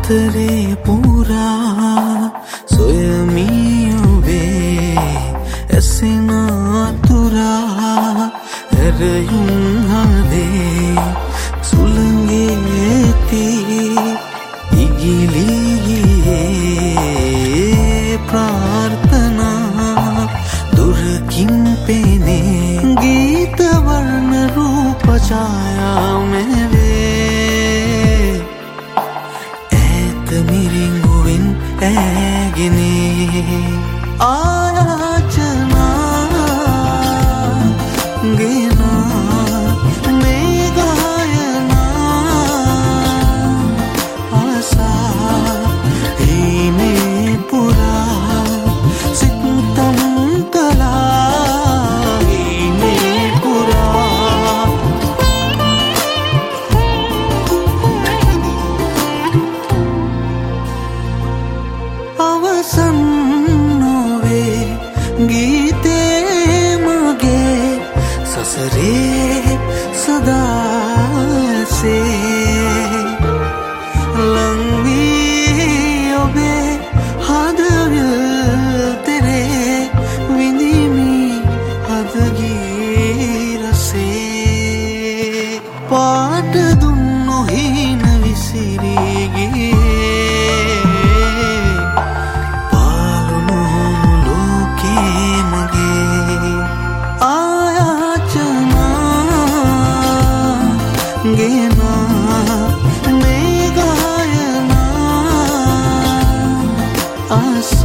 අතරේ පුරා සොයමී ඔබේ ඇසෙන අතුරා ඇරයුම් හදේ සුළඟේති ඉගිලී ගියේ ප්‍රාර්ථනා දුරකින් පෙනේ ගීත වර්ණ රූප ඡායා මෙවේ ඈත මිරිඟුවෙන් ඈගෙනේ ආයාචනා ගෙනා මේ ගායනා ආසා හීනේ පුරා සිතම් කලා හීනේ පුරා අවසන් නොවේ ගීතේ මගේ සසරේ සදාසේ ලං වී ඔබේ හදවත තෙරේ විඳිමි අද ගී රසේ පාට දුන් නොහින විසිරී ගියේ පාලුණු ලෝකේ මගේ ආයාචනා ගෙනා මේ ගායනා ආස